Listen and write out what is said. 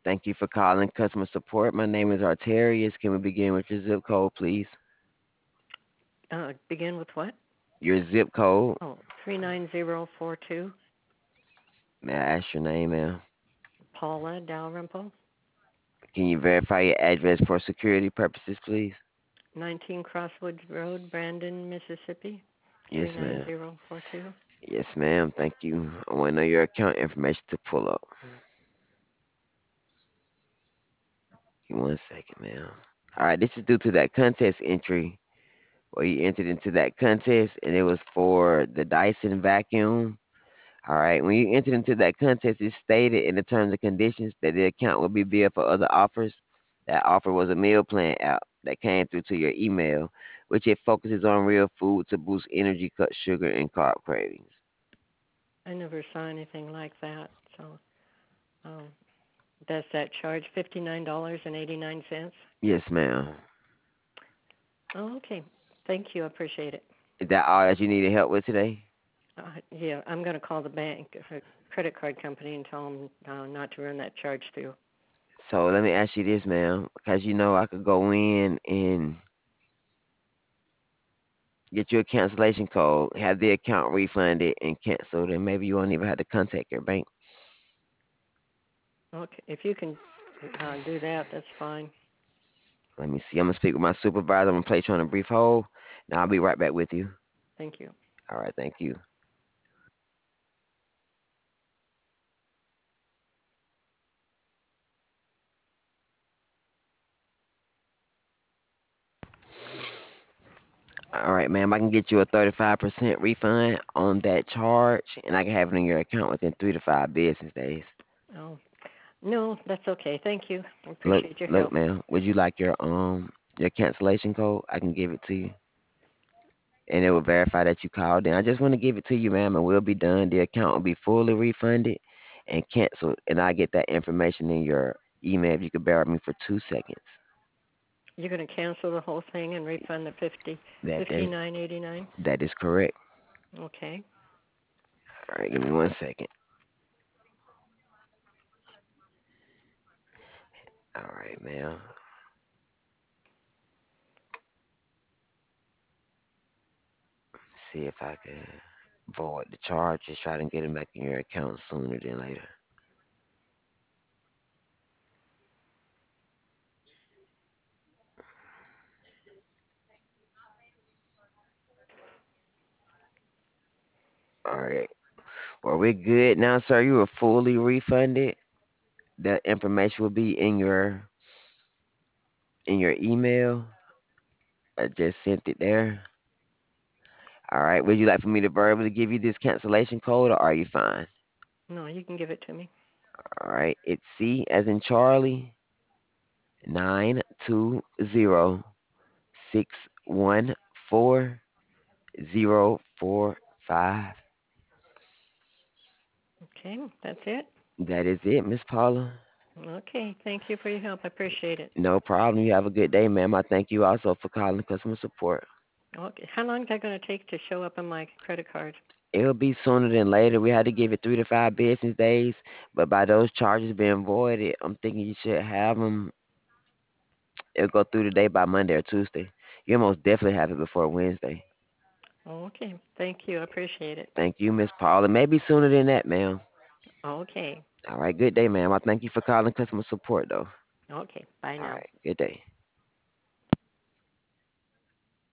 Thank you for calling customer support. My name is Arterius. Can we begin with your zip code, please? Begin with what? Your zip code. Oh, 39042. May I ask your name, ma'am? Paula Dalrymple, Can you verify your address for security purposes, please? 19 Crosswoods Road, Brandon, Mississippi, Yes, ma'am. 39042. Yes, ma'am. Thank you. I want to know your account information to pull up. Give me 1 second, ma'am. All right, this is due to that contest entry where you entered into that contest, and it was for the Dyson vacuum. All right, when you entered into that contest, it stated in the terms and conditions that the account will be billed for other offers. That offer was a meal plan app that came through to your email, which it focuses on real food to boost energy, cut sugar, and carb cravings. I never saw anything like that. So, um, does that charge $59.89? Yes, ma'am. Oh, okay. Thank you. I appreciate it. Is that all that you needed help with today? Yeah, I'm going to call the bank, credit card company, and tell them not to run that charge through. So let me ask you this, ma'am, because I could go in and get you a cancellation code, have the account refunded and canceled, and maybe you won't even have to contact your bank. Okay, if you can do that, that's fine. Let me see. I'm gonna speak with my supervisor. I'm gonna place you on a brief hold. Now I'll be right back with you. Thank you. All right, thank you. All right, ma'am. I can get you a 35% refund on that charge, and I can have it in your account within 3 to 5 business days. Oh, no, that's okay. Thank you. I Look, appreciate your look, help. ma'am. Would you like your cancellation code? I can give it to you, and it will verify that you called in. I just want to give it to you, ma'am, and we'll be done. The account will be fully refunded and canceled, and I get that information in your email. If you could bear with me for 2 seconds. You're going to cancel the whole thing and refund the That that is 59.89. that is correct. Okay. All right, give me 1 second. All right, ma'am. See if I can void the charges. Try to get them back in your account sooner than later. All right. Well, we're good now, sir. You were fully refunded. The information will be in your email. I just sent it there. All right. Would you like for me to verbally give you this cancellation code, or are you fine? No, you can give it to me. All right. It's C as in Charlie 920 614 045. Okay, that's it. That is it, Miss Paula. Okay, thank you for your help. I appreciate it. No problem. You have a good day, ma'am. I thank you also for calling customer support. Okay, how long is that going to take to show up on my credit card? It'll be sooner than later. We had to give it 3 to 5 business days, but by those charges being voided, I'm thinking you should have them. It'll go through today by Monday or Tuesday. You'll most definitely have it before Wednesday. Okay, thank you. I appreciate it. Thank you, Miss Paula. Maybe sooner than that, ma'am. Okay, All right, good day, ma'am. I thank you for calling customer support, though. okay. Bye All now. right, good day.